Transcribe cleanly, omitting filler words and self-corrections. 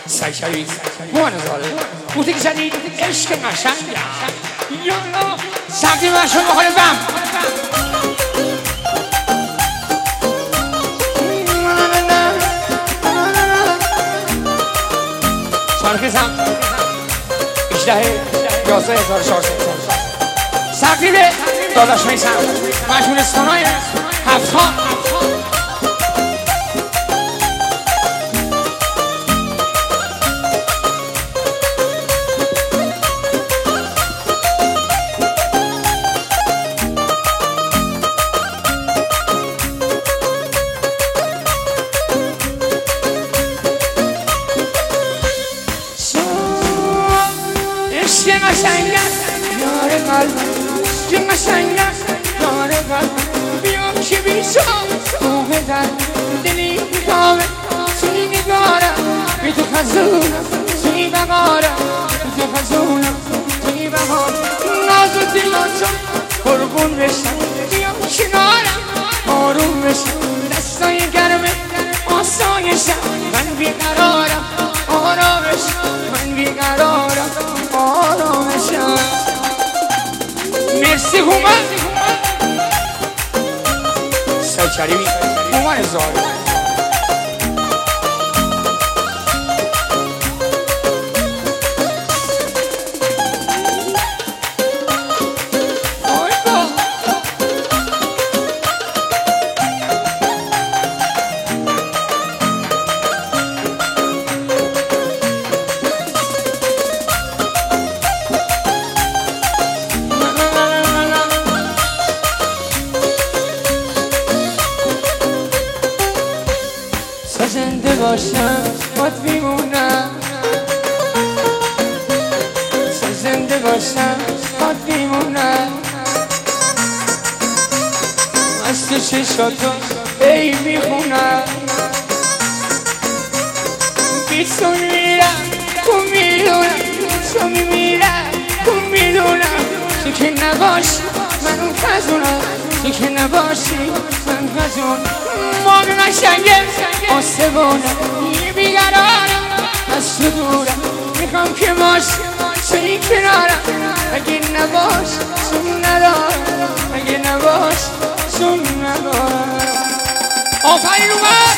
سیشری موانزاله بوده که جدید عشق قشنگ یالا سبزی مشون بخوره بم سارکیزم 18,11,400 سقیده داداش میسم مجمولستانای هفتان عشق قشنگم یار قلبم عشق قشنگم یار قلبم بیام که بیشم تومه در دلی بیامه توی نگارم بی تو خزونم توی بقارم بی تو خزونم توی بقارم ناز و دلاتم قربون بشم بیام کنارم آروم بشم دستای گرمه آسایشم من بیقرارم آرامشم من بیقرارم آرامشم مرسی هومن سیچری هومن زاره زنده باشم باد میمونم زنده باشم باد میمونم از تو چشاتو ای میخونم بیتون میرم تو میدونم تو میمیرم تو میدونم تو که نباشی من اون خزونم تو که نباشی من خزونم مال قشنگه آسمونم یه بیقرارم از تو دورم میخوام که باشی توی کنارم اگه نباش سون ندارم اگه نباش سون ندارم آفرین اومد